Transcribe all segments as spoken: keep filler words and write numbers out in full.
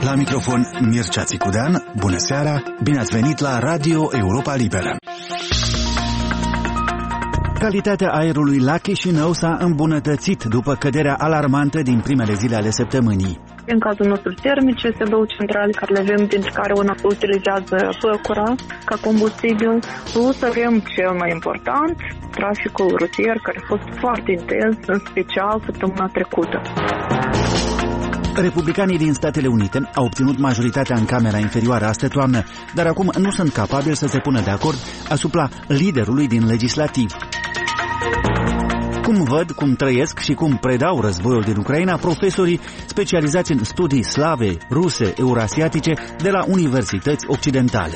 La microfon Mircea Țicudean, bună seara, bine ați venit la Radio Europa Liberă. Calitatea aerului la Chișinău s-a îmbunătățit după căderea alarmantă din primele zile ale săptămânii. În cazul nostru termice, este două centrale care le avem, dintre care una utilizează păcura ca combustibil, plus avem cel mai important, traficul rutier, care a fost foarte intens, în special săptămâna trecută. Republicanii din Statele Unite au obținut majoritatea în Camera Inferioară astă toamnă, dar acum nu sunt capabili să se pună de acord asupra liderului din legislativ. Cum văd, cum trăiesc și cum predau războiul din Ucraina profesorii specializați în studii slave, ruse, eurasiatice de la universități occidentale.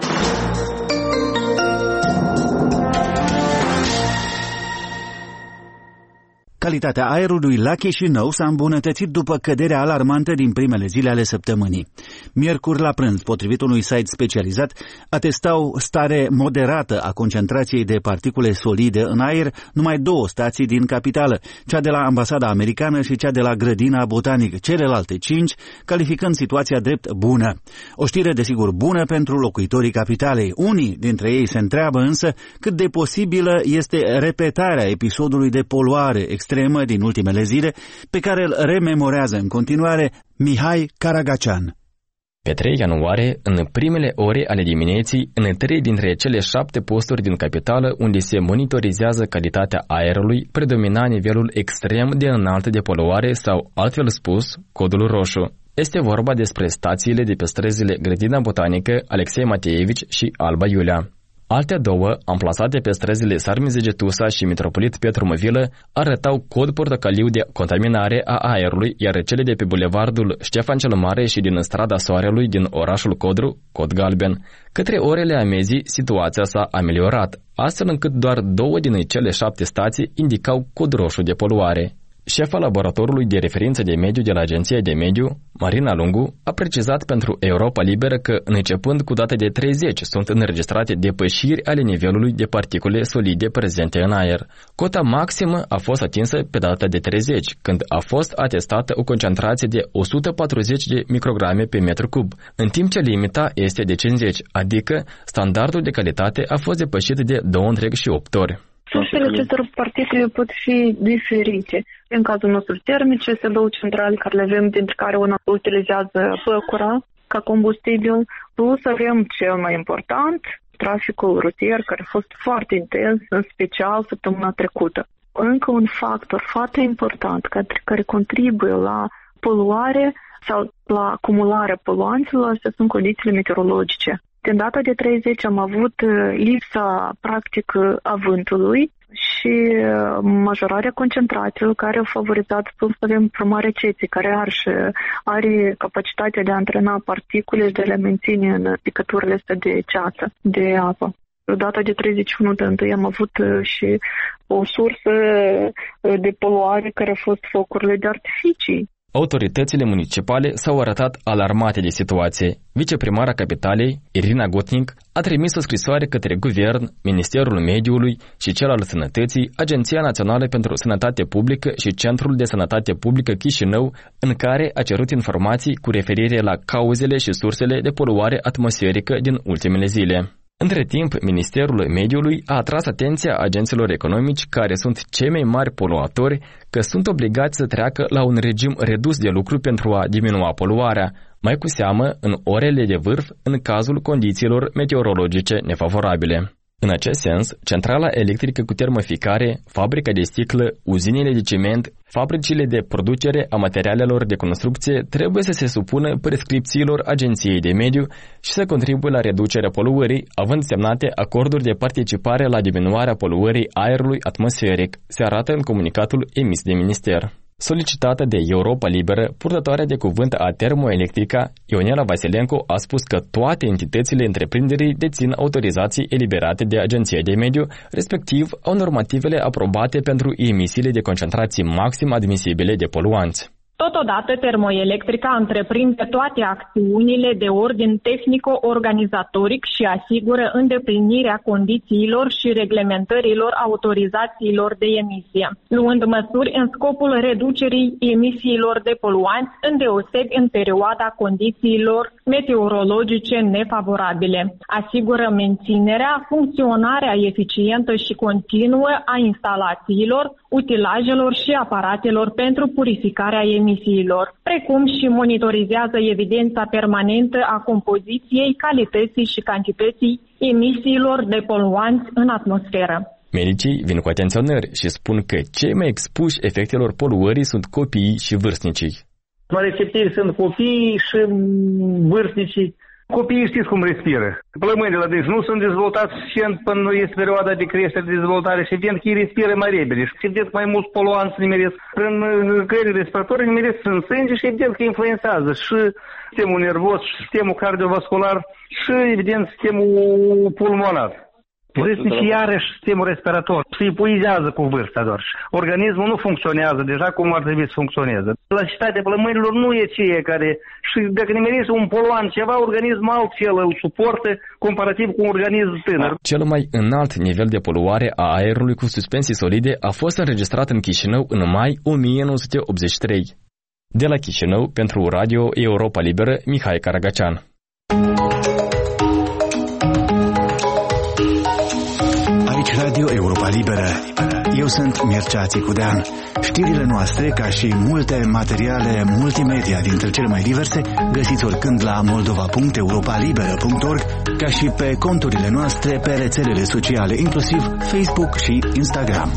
Calitatea aerului la Chișinău s-a îmbunătățit după căderea alarmantă din primele zile ale săptămânii. Miercuri la prânz, potrivit unui site specializat, atestau stare moderată a concentrației de particule solide în aer numai două stații din capitală, cea de la Ambasada Americană și cea de la Grădina Botanică, celelalte cinci calificând situația drept bună. O știre desigur bună pentru locuitorii capitalei. Unii dintre ei se întreabă însă cât de posibilă este repetarea episodului de poluare extremă din ultimele zile, pe care îl rememorează în continuare Mihai Karagacean. Pe trei ianuarie, în primele ore ale dimineții, în trei dintre cele șapte posturi din capitală unde se monitorizează calitatea aerului, predomina nivelul extrem de înalt de poluare sau, altfel spus, codul roșu. Este vorba despre stațiile de pe străzile Grădina Botanică, Alexei Mateevici și Alba Iulia. Alte două, amplasate pe străzile Sarmizegetusa și Mitropolit Petru Măvilă, arătau cod portocaliu de contaminare a aerului, iar cele de pe bulevardul Ștefan cel Mare și din strada Soarelui din orașul Codru, cod galben. Către orele amezii, situația s-a ameliorat, astfel încât doar două din cele șapte stații indicau cod roșu de poluare. Șefa laboratorului de referință de mediu de la Agenția de Mediu, Marina Lungu, a precizat pentru Europa Liberă că, începând cu data de treizeci, sunt înregistrate depășiri ale nivelului de particule solide prezente în aer. Cota maximă a fost atinsă pe data de treizeci, când a fost atestată o concentrație de o sută patruzeci de micrograme pe metru cub, în timp ce limita este de cincizeci, adică standardul de calitate a fost depășit de două și opt ori. Sursele acestor particule pot fi diferite. În cazul nostru termice, este două centrale care le avem, dintre care una utilizează păcura ca combustibil, plus avem cel mai important, traficul rutier, care a fost foarte intens, în special săptămâna trecută. Încă un factor foarte important care, care contribuie la poluare sau la acumularea poluanților, astea sunt condițiile meteorologice. Din data de treizeci am avut lipsa, practic, a vântului și majorarea concentrațiilor care au favorizat, plus avem formarea ceții, care are, are capacitatea de a antrena particule și de a le menține în picăturile astea de ceață, de apă. Data de treizeci și unu de întâi am avut și o sursă de poluare care a fost focurile de artificii. Autoritățile municipale s-au arătat alarmate de situație. Viceprimara capitalei, Irina Gotning, a trimis o scrisoare către Guvern, Ministerul Mediului și cel al Sănătății, Agenția Națională pentru Sănătate Publică și Centrul de Sănătate Publică Chișinău, în care a cerut informații cu referire la cauzele și sursele de poluare atmosferică din ultimele zile. Între timp, Ministerul Mediului a atras atenția agenților economici, care sunt cei mai mari poluatori, că sunt obligați să treacă la un regim redus de lucru pentru a diminua poluarea, mai cu seamă în orele de vârf în cazul condițiilor meteorologice nefavorabile. În acest sens, centrala electrică cu termoficare, fabrica de sticlă, uzinele de ciment, fabricile de producere a materialelor de construcție trebuie să se supună prescripțiilor Agenției de Mediu și să contribuie la reducerea poluării, având semnate acorduri de participare la diminuarea poluării aerului atmosferic, se arată în comunicatul emis de minister. Solicitată de Europa Liberă, purtătoarea de cuvânt a Termoelectrica, Ionela Vasilenko, a spus că toate entitățile întreprinderii dețin autorizații eliberate de Agenția de Mediu, respectiv au normativele aprobate pentru emisiile de concentrații maxim admisibile de poluanți. Totodată, Termoelectrica întreprinde toate acțiunile de ordin tehnico-organizatoric și asigură îndeplinirea condițiilor și reglementărilor autorizațiilor de emisie, luând măsuri în scopul reducerii emisiilor de poluanți, îndeosebi în perioada condițiilor meteorologice nefavorabile. Asigură menținerea, funcționarea eficientă și continuă a instalațiilor, utilajelor și aparatelor pentru purificarea emisiilor, precum și monitorizează evidența permanentă a compoziției, calității și cantității emisiilor de poluanți în atmosferă. Medicii vin cu atenționări și spun că cei mai expuși efectelor poluării sunt copiii și vârstnicii. Mai receptivi sunt copiii și vârstnicii. Copiii știți cum respiră. Plămânile deci nu sunt dezvoltați suficient până este perioada de creștere, de dezvoltare și evident că ei respiră mai repede și evident mai mulți poluanți nimeresc prin căile respiratorii, nimeresc în sânge și evident că influențează și sistemul nervos, și sistemul cardiovascular și evident sistemul pulmonar. Vârstnicii iarăși sistemul respirator se epuizează cu vârsta doar. Organismul nu funcționează deja cum ar trebui să funcționeze. Elasticitatea plămânilor nu e ceea care... Și dacă nimerește un poluant ceva, organismul altfel îl suportă comparativ cu un organism tânăr. Cel mai înalt nivel de poluare a aerului cu suspensii solide a fost înregistrat în Chișinău în mai o mie nouă sute optzeci și trei. De la Chișinău, pentru Radio Europa Liberă, Mihai Caragacean. Radio Europa Liberă. Eu sunt Mircea Țicudean. Știrile noastre, ca și multe materiale multimedia dintre cele mai diverse, găsiți oricând la moldova punct europa liberă punct org, ca și pe conturile noastre pe rețelele sociale, inclusiv Facebook și Instagram.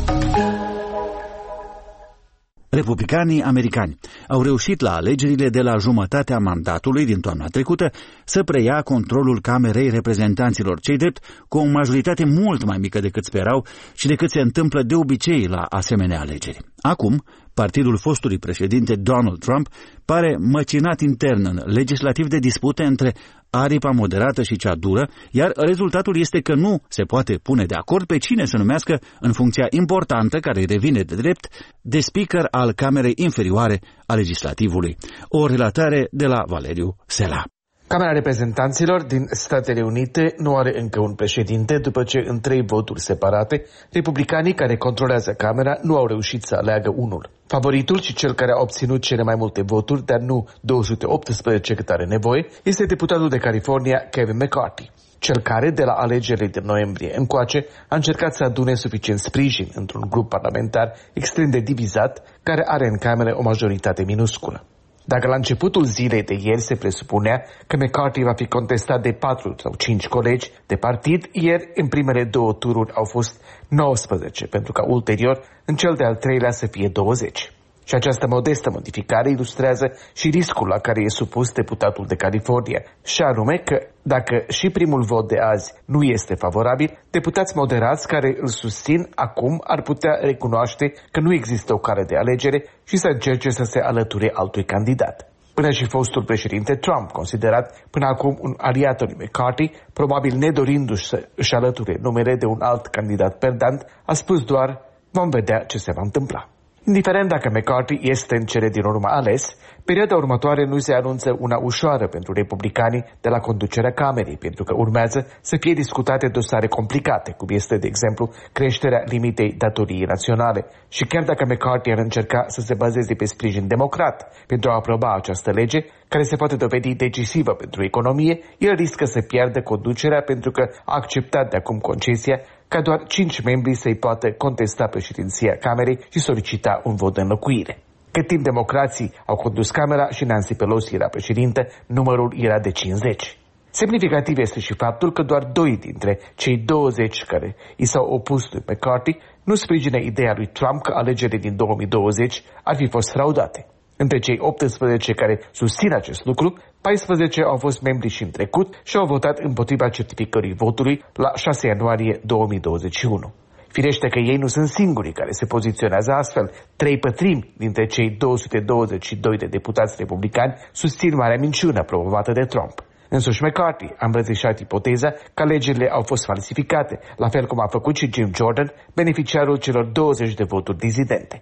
Republicanii americani au reușit la alegerile de la jumătatea mandatului din toamna trecută să preia controlul Camerei Reprezentanților, cei drept cu o majoritate mult mai mică decât sperau și decât se întâmplă de obicei la asemenea alegeri. Acum, partidul fostului președinte Donald Trump pare măcinat intern în legislativ de dispute între aripa moderată și cea dură, iar rezultatul este că nu se poate pune de acord pe cine să numească în funcția importantă care îi revine de drept de speaker al Camerei Inferioare a Legislativului. O relatare de la Valeriu Sela. Camera Reprezentanților din Statele Unite nu are încă un președinte, după ce în trei voturi separate, republicanii care controlează Camera nu au reușit să aleagă unul. Favoritul și cel care a obținut cele mai multe voturi, dar nu două sute optsprezece cât are nevoie, este deputatul de California Kevin McCarthy, cel care, de la alegerile din noiembrie încoace, a încercat să adune suficient sprijin într-un grup parlamentar extrem de divizat, care are în Cameră o majoritate minusculă. Dacă la începutul zilei de ieri se presupunea că McCarthy va fi contestat de patru sau cinci colegi de partid, ieri în primele două tururi au fost nouăsprezece, pentru ca ulterior în cel de-al treilea să fie douăzeci. Și această modestă modificare ilustrează și riscul la care e supus deputatul de California, și anume că dacă și primul vot de azi nu este favorabil, deputați moderați care îl susțin acum ar putea recunoaște că nu există o cale de alegere și să încerce să se alăture altui candidat. Până și fostul președinte Trump, considerat până acum un aliat al lui McCarthy, probabil nedorindu-și să își alăture numele de un alt candidat perdant, a spus doar: vom vedea ce se va întâmpla. Indiferent dacă McCarthy este în cele din urmă ales, perioada următoare nu se anunță una ușoară pentru republicanii de la conducerea Camerei, pentru că urmează să fie discutate dosare complicate, cum este, de exemplu, creșterea limitei datoriei naționale. Și chiar dacă McCarthy ar încerca să se bazeze pe sprijin democrat pentru a aproba această lege, care se poate dovedi decisivă pentru economie, el riscă să piardă conducerea pentru că a acceptat de acum concesia ca doar cinci membri să-i poată contesta președinția Camerei și solicita un vot de înlocuire. Cât timp democrații au condus Camera și Nancy Pelosi era președinte, numărul era de cincizeci. Semnificativ este și faptul că doar doi dintre cei douăzeci care i s-au opus lui McCarthy nu sprijină ideea lui Trump că alegerile din două mii douăzeci ar fi fost fraudate. Între cei optsprezece care susțin acest lucru, paisprezece au fost membri și în trecut și au votat împotriva certificării votului la șase ianuarie două mii douăzeci și unu. Firește că ei nu sunt singurii care se poziționează astfel. Trei pătrimi dintre cei două sute douăzeci și doi de deputați republicani susțin marea minciună promovată de Trump. Însuși McCarthy a îmbrățișat ipoteza că alegerile au fost falsificate, la fel cum a făcut și Jim Jordan, beneficiarul celor douăzeci de voturi dizidente.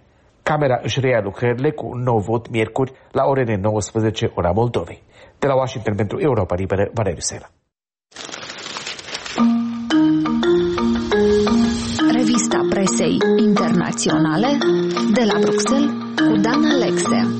Camera își reia lucrările cu un nou vot miercuri la orele nouăsprezece ora Moldovei. De la Washington pentru Europa Liberă, Valeriu Sela. Revista presei internaționale de la Bruxelles cu Dan Alexe.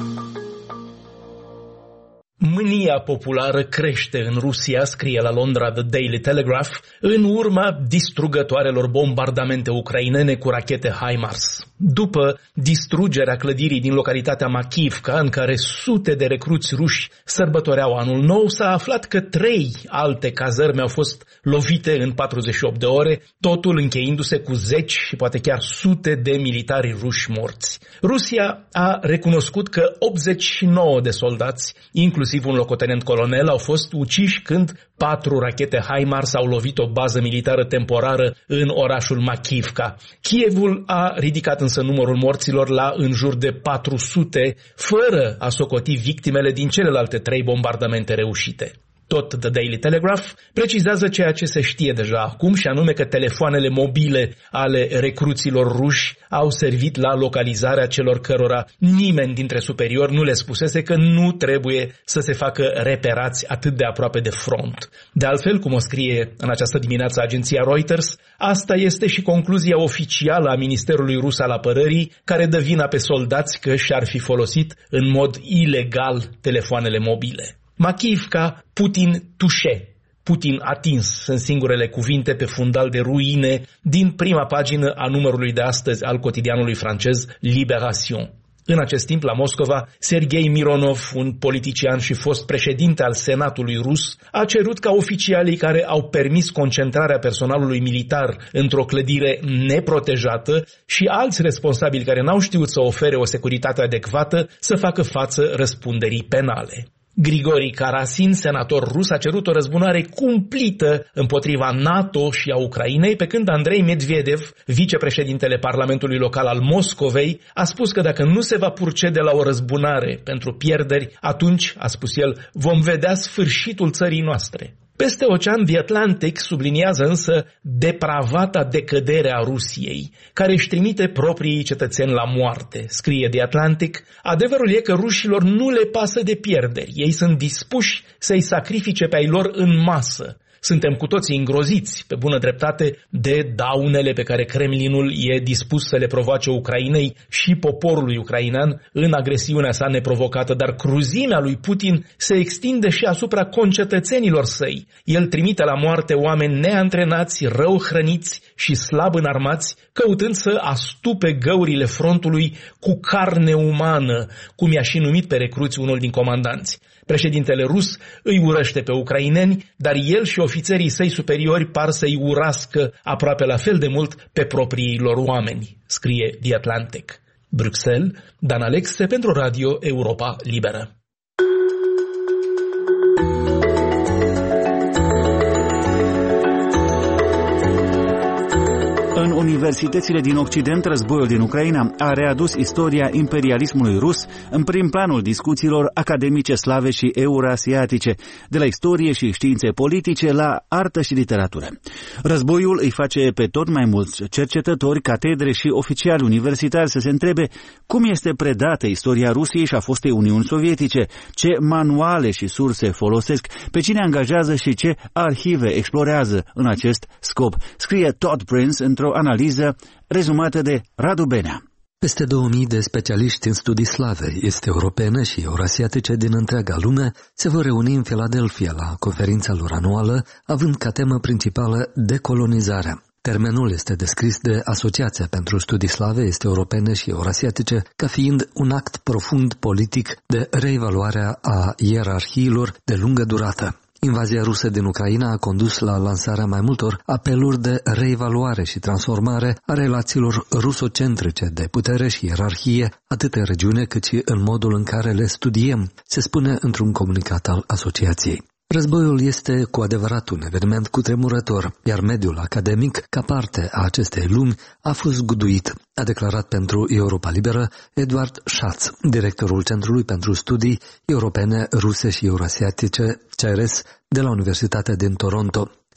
Mânia populară crește în Rusia, scrie la Londra The Daily Telegraph, în urma distrugătoarelor bombardamente ucrainene cu rachete HIMARS. După distrugerea clădirii din localitatea Makivka, în care sute de recruți ruși sărbătoreau anul nou, s-a aflat că trei alte cazărme au fost lovite în patruzeci și opt de ore, totul încheindu-se cu zeci și poate chiar sute de militari ruși morți. Rusia a recunoscut că optzeci și nouă de soldați, inclusiv un locotenent colonel, au fost uciși când patru rachete HIMARS au lovit o bază militară temporară în orașul Makivka. Kievul a ridicat însă numărul morților la în jur de patru sute, fără a socoti victimele din celelalte trei bombardamente reușite. Tot The Daily Telegraph precizează ceea ce se știe deja acum, și anume că telefoanele mobile ale recruților ruși au servit la localizarea celor cărora nimeni dintre superiori nu le spusese că nu trebuie să se facă reperați atât de aproape de front. De altfel, cum o scrie în această dimineață agenția Reuters, asta este și concluzia oficială a Ministerului Rus al Apărării, care dă vina pe soldați că și-ar fi folosit în mod ilegal telefoanele mobile. Makivka, Putin tușe, Putin atins, sunt singurele cuvinte pe fundal de ruine din prima pagină a numărului de astăzi al cotidianului francez Libération. În acest timp, la Moscova, Sergei Mironov, un politician și fost președinte al Senatului rus, a cerut ca oficialii care au permis concentrarea personalului militar într-o clădire neprotejată și alți responsabili care n-au știut să ofere o securitate adecvată să facă față răspunderii penale. Grigori Karasin, senator rus, a cerut o răzbunare cumplită împotriva NATO și a Ucrainei, pe când Andrei Medvedev, vicepreședintele Parlamentului Local al Moscovei, a spus că dacă nu se va procede la o răzbunare pentru pierderi, atunci, a spus el, vom vedea sfârșitul țării noastre. Peste ocean, The Atlantic subliniază însă depravata decădere a Rusiei, care își trimite proprii cetățeni la moarte. Scrie The Atlantic, adevărul e că rușilor nu le pasă de pierderi, ei sunt dispuși să-i sacrifice pe ai lor în masă. Suntem cu toții îngroziți, pe bună dreptate, de daunele pe care Kremlinul e dispus să le provoace Ucrainei și poporului ucrainean în agresiunea sa neprovocată, dar cruzimea lui Putin se extinde și asupra concetățenilor săi. El trimite la moarte oameni neantrenați, rău hrăniți și slab înarmați, căutând să astupe găurile frontului cu carne umană, cum i-a și numit pe recruți unul din comandanți. Președintele rus îi urăște pe ucraineni, dar el și ofițerii săi superiori par să-i urască aproape la fel de mult pe proprii lor oameni, scrie The Atlantic. Bruxelles, Dan Alexe pentru Radio Europa Liberă. În universitățile din Occident, războiul din Ucraina a readus istoria imperialismului rus în prim planul discuțiilor academice slave și eurasiatice, de la istorie și științe politice la artă și literatură. Războiul îi face pe tot mai mulți cercetători, catedre și oficiali universitari să se întrebe cum este predată istoria Rusiei și a fostei Uniuni Sovietice, ce manuale și surse folosesc, pe cine angajează și ce arhive explorează în acest scop, scrie Todd Prince într-o analiză rezumată de Radu Benea. Peste două mii de specialiști în studii slave, este europene și eurasiatice din întreaga lume se vor reuni în Philadelphia la conferința lor anuală, având ca temă principală decolonizarea. Termenul este descris de Asociația pentru Studii Slave Este Europene și Eurasiatice ca fiind un act profund politic de reevaluare a ierarhiilor de lungă durată. Invazia rusă din Ucraina a condus la lansarea mai multor apeluri de reevaluare și transformare a relațiilor rusocentrice de putere și ierarhie, atât în regiune cât și în modul în care le studiem, se spune într-un comunicat al asociației. Războiul este cu adevărat un eveniment cutremurător, iar mediul academic, ca parte a acestei lumi, a fost zguduit, a declarat pentru Europa Liberă Eduard Schatz, directorul Centrului pentru Studii Europene, Ruse și Eurasiatice, C R S, de la Universitatea din Toronto.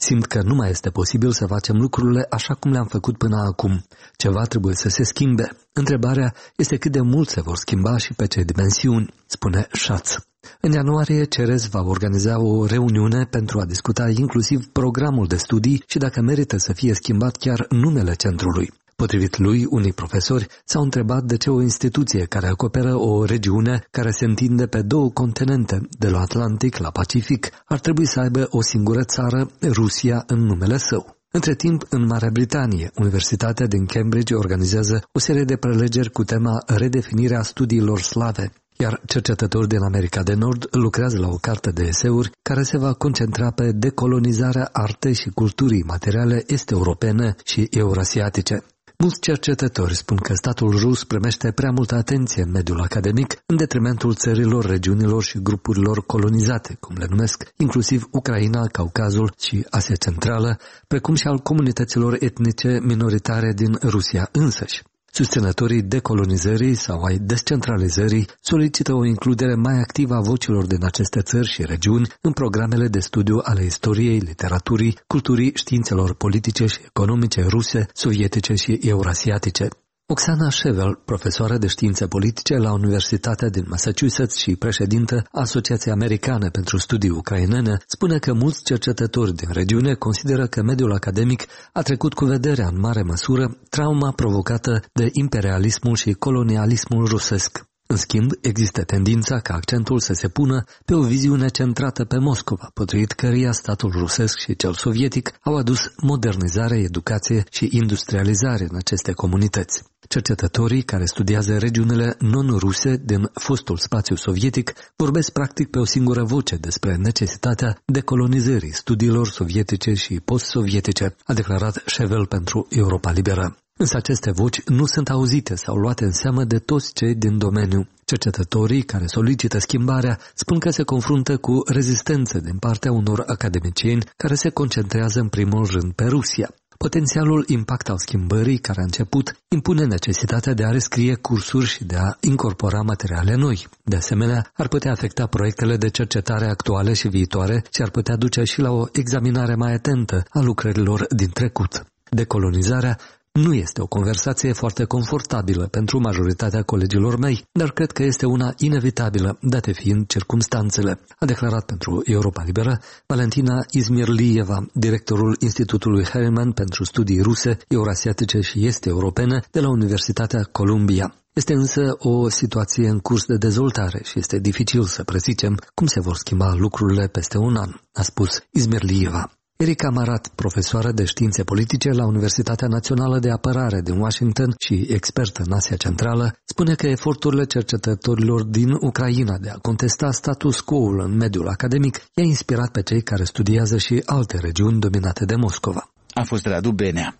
Simt că nu mai este posibil să facem lucrurile așa cum le-am făcut până acum. Ceva trebuie să se schimbe. Întrebarea este cât de mult se vor schimba și pe ce dimensiuni, spune Schatz. În ianuarie, Cerez va organiza o reuniune pentru a discuta inclusiv programul de studii și dacă merită să fie schimbat chiar numele centrului. Potrivit lui, unii profesori s-au întrebat de ce o instituție care acoperă o regiune care se întinde pe două continente, de la Atlantic la Pacific, ar trebui să aibă o singură țară, Rusia, în numele său. Între timp, în Marea Britanie, Universitatea din Cambridge organizează o serie de prelegeri cu tema redefinirea studiilor slave, iar cercetători din America de Nord lucrează la o carte de eseuri care se va concentra pe decolonizarea artei și culturii materiale est-europene și eurasiatice. Mulți cercetători spun că statul rus primește prea multă atenție în mediul academic în detrimentul țărilor, regiunilor și grupurilor colonizate, cum le numesc, inclusiv Ucraina, Caucazul și Asia Centrală, precum și al comunităților etnice minoritare din Rusia însăși. Susținătorii decolonizării sau ai descentralizării solicită o includere mai activă a vocilor din aceste țări și regiuni în programele de studiu ale istoriei, literaturii, culturii, științelor politice și economice ruse, sovietice și eurasiatice. Oksana Shevel, profesoară de științe politice la Universitatea din Massachusetts și președintă Asociației Americane pentru Studii Ucrainene, spune că mulți cercetători din regiune consideră că mediul academic a trecut cu vederea în mare măsură trauma provocată de imperialismul și colonialismul rusesc. În schimb, există tendința ca accentul să se pună pe o viziune centrată pe Moscova, potrivit căreia statul rusesc și cel sovietic au adus modernizare, educație și industrializare în aceste comunități. Cercetătorii care studiază regiunile non-ruse din fostul spațiu sovietic vorbesc practic pe o singură voce despre necesitatea decolonizării studiilor sovietice și post-sovietice, a declarat Shevel pentru Europa Liberă. Însă aceste voci nu sunt auzite sau luate în seamă de toți cei din domeniu. Cercetătorii care solicită schimbarea spun că se confruntă cu rezistență din partea unor academicieni care se concentrează în primul rând pe Rusia. Potențialul impact al schimbării care a început impune necesitatea de a rescrie cursuri și de a incorpora materiale noi. De asemenea, ar putea afecta proiectele de cercetare actuale și viitoare și ar putea duce și la o examinare mai atentă a lucrărilor din trecut. Decolonizarea nu este o conversație foarte confortabilă pentru majoritatea colegilor mei, dar cred că este una inevitabilă, date fiind circumstanțele, a declarat pentru Europa Liberă Valentina Izmirlieva, directorul Institutului Harriman pentru Studii Ruse, Eurasiatice și Est-Europene de la Universitatea Columbia. Este însă o situație în curs de dezvoltare și este dificil să prezicem cum se vor schimba lucrurile peste un an, a spus Izmirlieva. Erika Marat, profesoară de științe politice la Universitatea Națională de Apărare din Washington și expertă în Asia Centrală, spune că eforturile cercetătorilor din Ucraina de a contesta status quo-ul în mediul academic i-a inspirat pe cei care studiază și alte regiuni dominate de Moscova. A fost Radu Benea.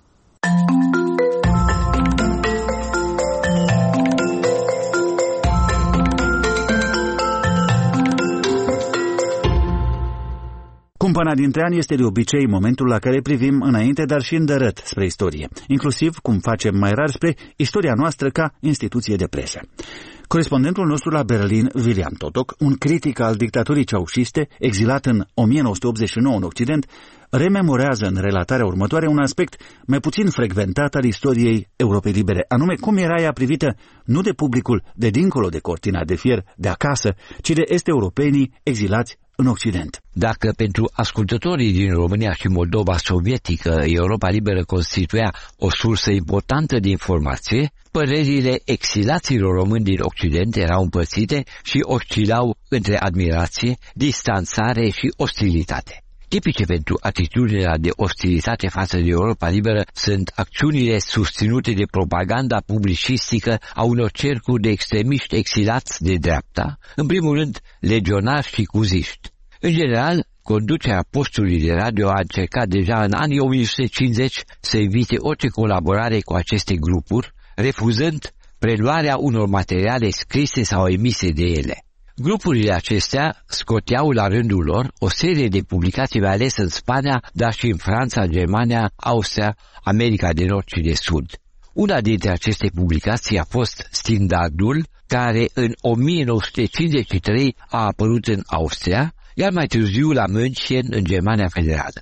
Cumpăna dintre ani este de obicei momentul la care privim înainte, dar și îndărât spre istorie, inclusiv, cum facem mai rar, spre istoria noastră ca instituție de presă. Corespondentul nostru la Berlin, William Totok, un critic al dictaturii ceaușiste, exilat în o mie nouă sute optzeci și nouă în Occident, rememorează în relatarea următoare un aspect mai puțin frecventat al istoriei Europei Libere, anume cum era ea privită nu de publicul de dincolo de cortina de fier de acasă, ci de est-europenii exilați în Occident. Dacă pentru ascultătorii din România și Moldova sovietică Europa Liberă constituia o sursă importantă de informație, părerile exilaților români din Occident erau împărțite și oscilau între admirație, distanțare și ostilitate. Tipice pentru atitudinea de ostilitate față de Europa Liberă sunt acțiunile susținute de propaganda publicistică a unor cercuri de extremiști exilați de dreapta, în primul rând legionari și cuziști. În general, conducerea postului de radio a încercat deja în anii o mie nouă sute cincizeci să evite orice colaborare cu aceste grupuri, refuzând preluarea unor materiale scrise sau emise de ele. Grupurile acestea scoteau la rândul lor o serie de publicații mai ales în Spania, dar și în Franța, Germania, Austria, America de Nord și de Sud. Una dintre aceste publicații a fost Standardul, care în o mie nouă sute cincizeci și trei a apărut în Austria, iar mai târziu la München, în Germania Federală.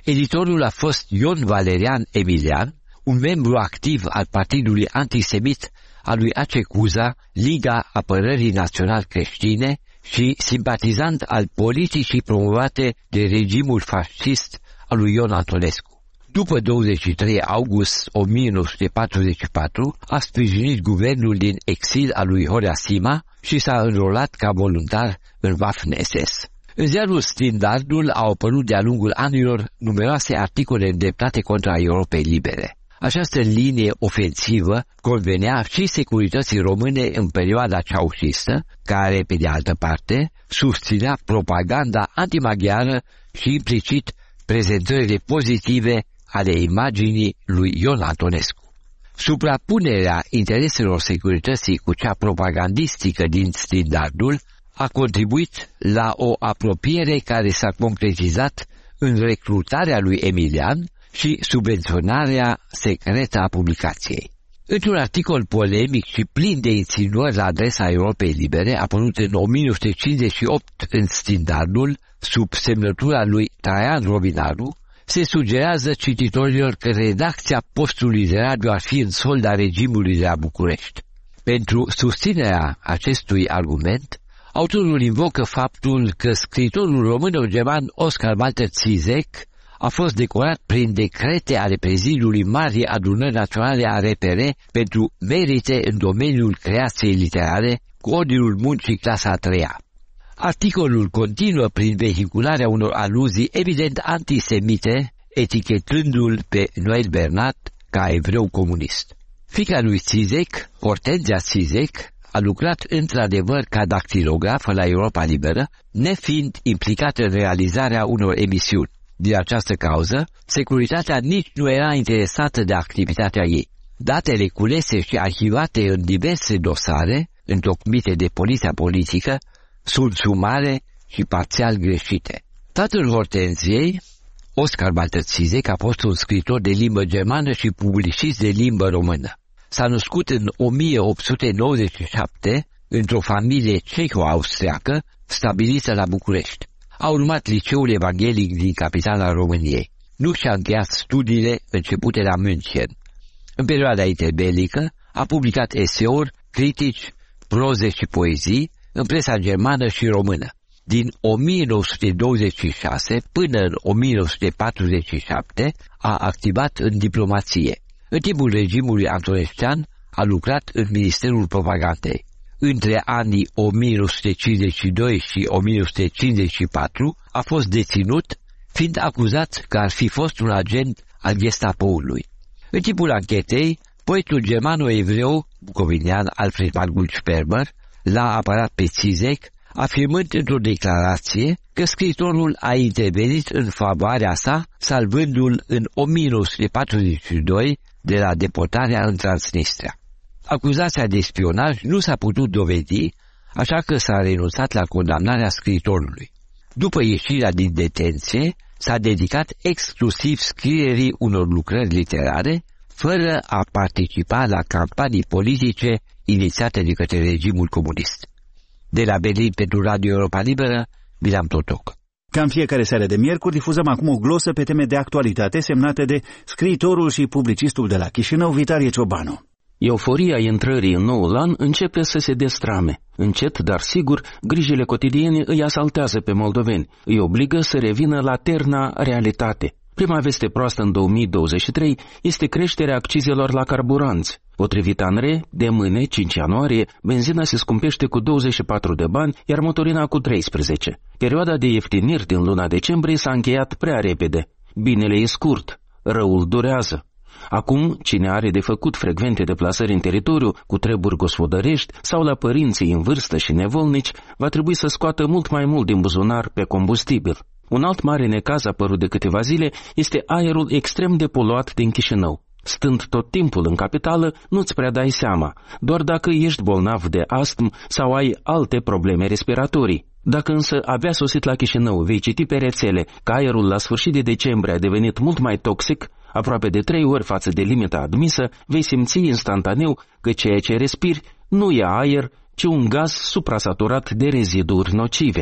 Editorul a fost Ion Valerian Emilian, un membru activ al partidului antisemit al lui Acecuza, Liga Apărării Național Creștine, și simpatizant al politicii promovate de regimul fascist al lui Ion Antonescu. După douăzeci și trei august o mie nouă sute patruzeci și patru, a sprijinit guvernul din exil al lui Horea Sima și s-a înrolat ca voluntar în Waffen-S S. În ziarul Standardul au apărut de-a lungul anilor numeroase articole îndreptate contra Europei Libere. Această linie ofensivă convenea și securității române în perioada ceaușistă, care, pe de altă parte, susținea propaganda antimaghiară și implicit prezentările pozitive ale imaginii lui Ion Antonescu. Suprapunerea intereselor securității cu cea propagandistică din Standardul a contribuit la o apropiere care s-a concretizat în recrutarea lui Emilian și subvenționarea secretă a publicației. Într-un articol polemic și plin de insinuări la adresa Europei Libere, apărut în o mie nouă sute cincizeci și opt în Standardul, sub semnătura lui Traian Robinaru, se sugerează cititorilor că redacția postului de radio ar fi în solda regimului de la București. Pentru susținerea acestui argument, autorul invocă faptul că scriitorul român-german Oscar Walter Zizek a fost decorat prin decrete ale prezidiului Marii Adunări Naționale a R P R pentru merite în domeniul creației literare cu ordinul muncii clasa a treia. Articolul continuă prin vehicularea unor aluzii evident antisemite, etichetându-l pe Noel Bernat ca evreu comunist. Fiica lui Zizek, Hortenzia Zizek, a lucrat într-adevăr ca dactilografă la Europa Liberă, nefiind implicată în realizarea unor emisiuni. Din această cauză, securitatea nici nu era interesată de activitatea ei. Datele culese și arhivate în diverse dosare, întocmite de poliția politică, sunt sumare și parțial greșite. Tatăl Hortenziei, Oscar Walter Zizek, a fost un scriitor de limbă germană și publicist de limbă română. S-a născut în o mie opt sute nouăzeci și șapte într-o familie ceho-austriacă stabilită la București. A urmat liceul evanghelic din capitala României. Nu și-a încheiat studiile începute la München. În perioada interbelică a publicat eseuri, critici, proze și poezii în presa germană și română. Din o mie nouă sute douăzeci și șase până în o mie nouă sute patruzeci și șapte a activat în diplomație. În timpul regimului antonescian a lucrat în Ministerul Propagandei. Între anii o mie nouă sute cincizeci și doi și o mie nouă sute cincizeci și patru a fost deținut, fiind acuzat că ar fi fost un agent al Gestapoului. În timpul anchetei, poetul germano-evreu bucovinian Alfred Margul Sperber l-a apărat pe Zizek, afirmând într-o declarație că scriitorul a intervenit în favoarea sa, salvându-l în o mie nouă sute patruzeci și doi de la deportarea în Transnistria. Acuzația de spionaj nu s-a putut dovedi, așa că s-a renunțat la condamnarea scriitorului. După ieșirea din detenție, s-a dedicat exclusiv scrierii unor lucrări literare, fără a participa la campanii politice inițiate de către regimul comunist. De la Berlin pentru Radio Europa Liberă, Bilam Totoc. Ca în fiecare seară de miercuri, difuzăm acum o glosă pe teme de actualitate semnate de scriitorul și publicistul de la Chișinău, Vitalie Ciobanu. Euforia intrării în noul an începe să se destrame. Încet, dar sigur, grijile cotidiene îi asaltează pe moldoveni, îi obligă să revină la terna realitate. Prima veste proastă în două mii douăzeci și trei este creșterea accizelor la carburanți. Potrivit ANRE, de mâine, cinci ianuarie, benzina se scumpește cu douăzeci și patru de bani, iar motorina cu treisprezece. Perioada de ieftiniri din luna decembrie s-a încheiat prea repede. Binele e scurt, răul durează. Acum, cine are de făcut frecvente deplasări în teritoriu, cu treburi gospodărești sau la părinții în vârstă și nevolnici, va trebui să scoată mult mai mult din buzunar pe combustibil. Un alt mare necaz apărut de câteva zile este aerul extrem de poluat din Chișinău. Stând tot timpul în capitală, nu-ți prea dai seama, doar dacă ești bolnav de astm sau ai alte probleme respiratorii. Dacă însă abia sosit la Chișinău vei citi pe rețele că aerul la sfârșit de decembrie a devenit mult mai toxic, aproape de trei ori față de limita admisă, vei simți instantaneu că ceea ce respiri nu e aer, ci un gaz suprasaturat de reziduri nocive.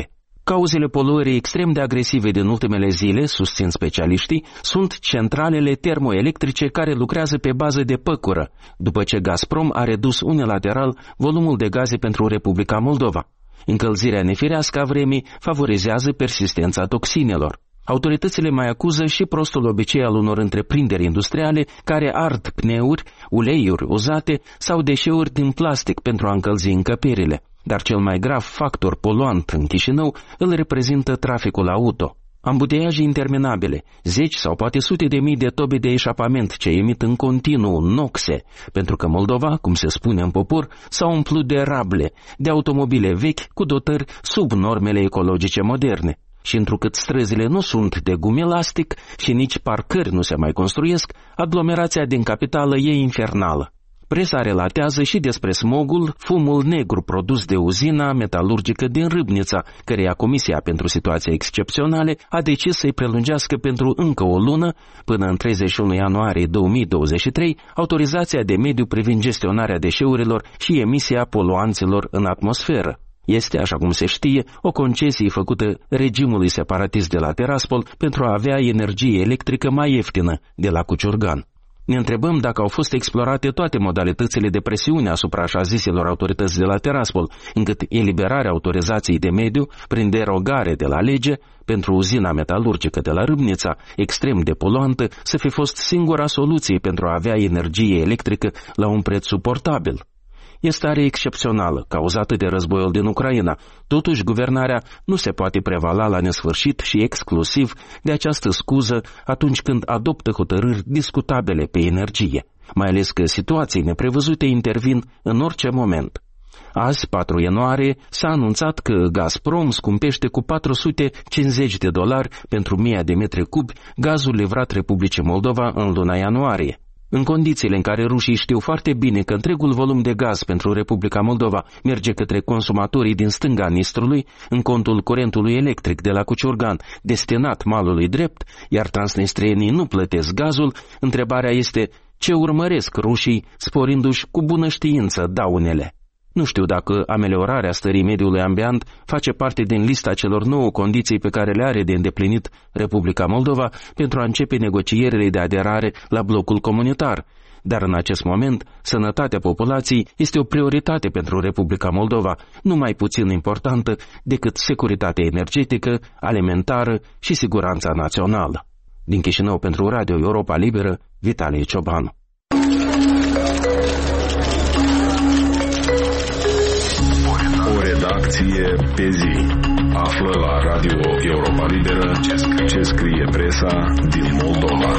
Cauzele poluării extrem de agresive din ultimele zile, susțin specialiștii, sunt centralele termoelectrice care lucrează pe bază de păcură, după ce Gazprom a redus unilateral volumul de gaze pentru Republica Moldova. Încălzirea nefirească a vremii favorizează persistența toxinelor. Autoritățile mai acuză și prostul obicei al unor întreprinderi industriale care ard pneuri, uleiuri uzate sau deșeuri din plastic pentru a încălzi încăperile. Dar cel mai grav factor poluant în Chișinău îl reprezintă traficul auto. Ambuteiaje interminabile, zeci sau poate sute de mii de tobe de eșapament ce emit în continuu noxe, pentru că Moldova, cum se spune în popor, s-a umplut de rable, de automobile vechi cu dotări sub normele ecologice moderne. Și întrucât străzile nu sunt de gum elastic și nici parcări nu se mai construiesc, aglomerația din capitală e infernală. Presa relatează și despre smogul, fumul negru produs de uzina metalurgică din Râbnița, căreia Comisia pentru Situații Excepționale a decis să-i prelungească pentru încă o lună, până în treizeci și unu ianuarie două mii douăzeci și trei, autorizația de mediu privind gestionarea deșeurilor și emisia poluanților în atmosferă. Este, așa cum se știe, o concesie făcută regimului separatist de la Tiraspol pentru a avea energie electrică mai ieftină de la Cuciurgan. Ne întrebăm dacă au fost explorate toate modalitățile de presiune asupra așa ziselor autorități de la Tiraspol, încât eliberarea autorizației de mediu, prin derogare de la lege, pentru uzina metalurgică de la Râbnița, extrem de poluantă, să fi fost singura soluție pentru a avea energie electrică la un preț suportabil. E stare excepțională, cauzată de războiul din Ucraina. Totuși, guvernarea nu se poate prevala la nesfârșit și exclusiv de această scuză atunci când adoptă hotărâri discutabile pe energie, mai ales că situații neprevăzute intervin în orice moment. Azi, patru ianuarie, s-a anunțat că Gazprom scumpește cu patru sute cincizeci de dolari pentru o mie de metri cubi gazul livrat Republicii Moldova în luna ianuarie. În condițiile în care rușii știu foarte bine că întregul volum de gaz pentru Republica Moldova merge către consumatorii din stânga Nistrului, în contul curentului electric de la Cuciurgan, destinat malului drept, iar transnistrienii nu plătesc gazul, întrebarea este ce urmăresc rușii, sporindu-și cu bună știință daunele. Nu știu dacă ameliorarea stării mediului ambient face parte din lista celor nouă condiții pe care le are de îndeplinit Republica Moldova pentru a începe negocierile de aderare la blocul comunitar, dar în acest moment sănătatea populației este o prioritate pentru Republica Moldova, nu mai puțin importantă decât securitatea energetică, alimentară și siguranța națională. Din Chișinău pentru Radio Europa Liberă, Vitalie Ciobanu. Redacție pe zi. Află la Radio Europa Liberă ce scrie presa din Moldova.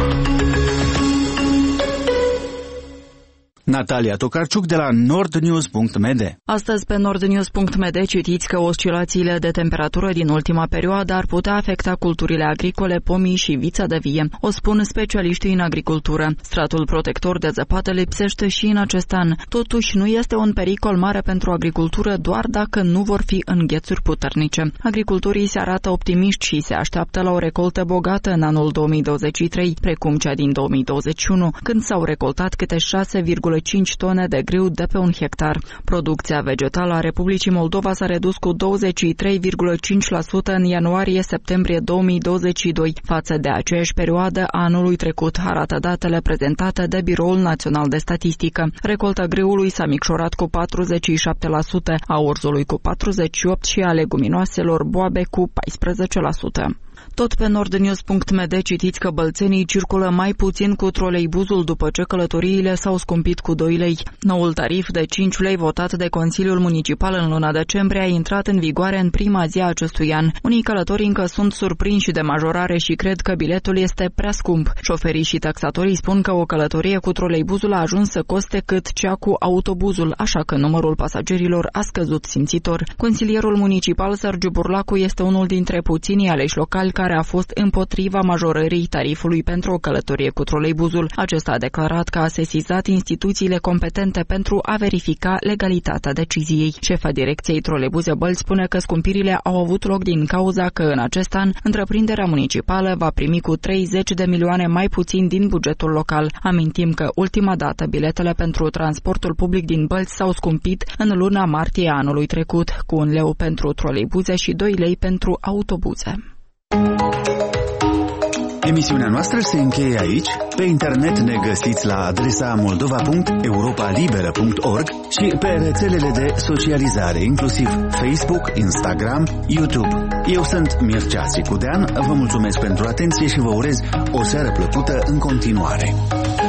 Natalia Tokarciuc de la nordnews punct m d. Astăzi pe nordnews punct m d citiți că oscilațiile de temperatură din ultima perioadă ar putea afecta culturile agricole, pomii și vița de vie. O spun specialiștii în agricultură. Stratul protector de zăpadă lipsește și în acest an. Totuși nu este un pericol mare pentru agricultură doar dacă nu vor fi înghețuri puternice. Agricultorii se arată optimiști și se așteaptă la o recoltă bogată în anul două mii douăzeci și trei, precum cea din două mii douăzeci și unu, când s-au recoltat câte șase virgulă cinci tone de grâu de pe un hectar. Producția vegetală a Republicii Moldova s-a redus cu douăzeci și trei virgulă cinci la sută în ianuarie-septembrie două mii douăzeci și doi, față de aceeași perioadă a anului trecut, arată datele prezentate de Biroul Național de Statistică. Recolta grâului s-a micșorat cu patruzeci și șapte la sută, a urzului cu patruzeci și opt la sută și a leguminoaselor boabe cu paisprezece la sută. Tot pe nordnews punct m d citiți că bălțenii circulă mai puțin cu troleibuzul după ce călătoriile s-au scumpit cu doi lei. Noul tarif de cinci lei votat de Consiliul Municipal în luna decembrie a intrat în vigoare în prima zi a acestui an. Unii călători încă sunt surprinși de majorare și cred că biletul este prea scump. Șoferii și taxatorii spun că o călătorie cu troleibuzul a ajuns să coste cât cea cu autobuzul, așa că numărul pasagerilor a scăzut simțitor. Consilierul municipal Sergiu Burlacu este unul dintre puținii aleși locali care care a fost împotriva majorării tarifului pentru o călătorie cu troleibuzul. Acesta a declarat că a sesizat instituțiile competente pentru a verifica legalitatea deciziei. Șefa direcției Troleibuze Bălți spune că scumpirile au avut loc din cauza că în acest an întreprinderea municipală va primi cu treizeci de milioane mai puțin din bugetul local. Amintim că ultima dată biletele pentru transportul public din Bălți s-au scumpit în luna martie anului trecut, cu un leu pentru troleibuze și doi lei pentru autobuze. Emisiunea noastră se încheie aici. Pe internet ne găsiți la adresa moldova punct europa liberă punct org și pe rețelele de socializare, inclusiv Facebook, Instagram, YouTube. Eu sunt Mircea Sicudean, vă mulțumesc pentru atenție și vă urez o seară plăcută în continuare.